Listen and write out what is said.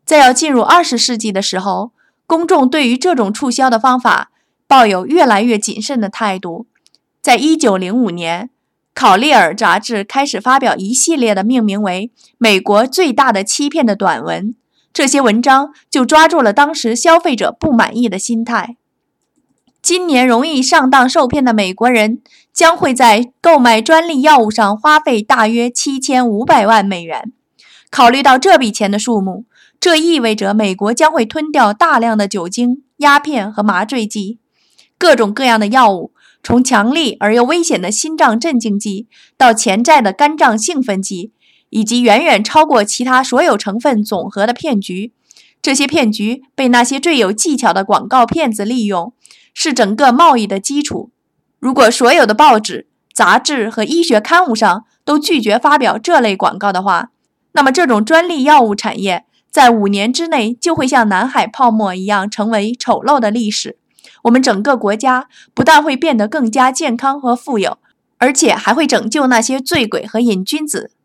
在要进入20世纪的时候，公众对于这种促销的方法抱有越来越谨慎的态度。在1905年，考利尔杂志开始发表一系列的命名为美国最大的欺骗的短文，这些文章就抓住了当时消费者不满意的心态。今年容易上当受骗的美国人将会在购买专利药物上花费大约7500万美元。考虑到这笔钱的数目，这意味着美国将会吞掉大量的酒精、鸦片和麻醉剂。各种各样的药物，从强力而又危险的心脏镇静剂到潜在的肝脏兴奋剂，以及远远超过其他所有成分总和的骗局。这些骗局被那些最有技巧的广告骗子利用，是整个贸易的基础。如果所有的报纸、杂志和医学刊物上都拒绝发表这类广告的话，那么这种专利药物产业在5年之内就会像南海泡沫一样成为丑陋的历史。我们整个国家不但会变得更加健康和富有，而且还会拯救那些醉鬼和瘾君子。